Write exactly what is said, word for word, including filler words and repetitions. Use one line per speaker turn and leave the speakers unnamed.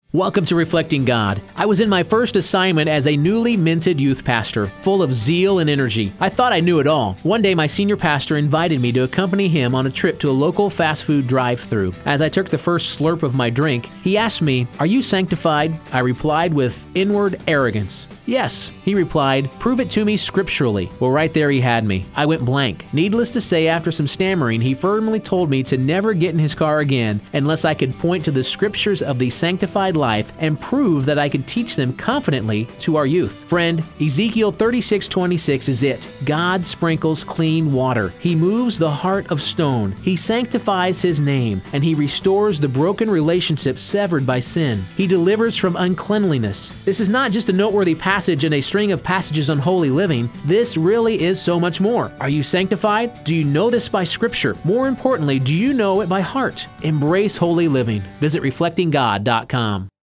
Welcome to Reflecting God. I was in my first assignment as a newly minted youth pastor, full of zeal and energy. I thought I knew it all. One day, my senior pastor invited me to accompany him on a trip to a local fast food drive-thru. As I took the first slurp of my drink, he asked me, "Are you sanctified?" I replied with inward arrogance. "Yes," he replied, "prove it to me scripturally." Well, right there he had me. I went blank. Needless to say, after some stammering, he firmly told me to never get in his car again unless I could point to the scriptures of the sanctified life and prove that I could teach them confidently to our youth. Friend, Ezekiel thirty-six twenty-six is it. God sprinkles clean water. He moves the heart of stone. He sanctifies His name, and He restores the broken relationships severed by sin. He delivers from uncleanliness. This is not just a noteworthy passage in a string of passages on holy living. This really is so much more. Are you sanctified? Do you know this by Scripture? More importantly, do you know it by heart? Embrace holy living. Visit reflecting god dot com.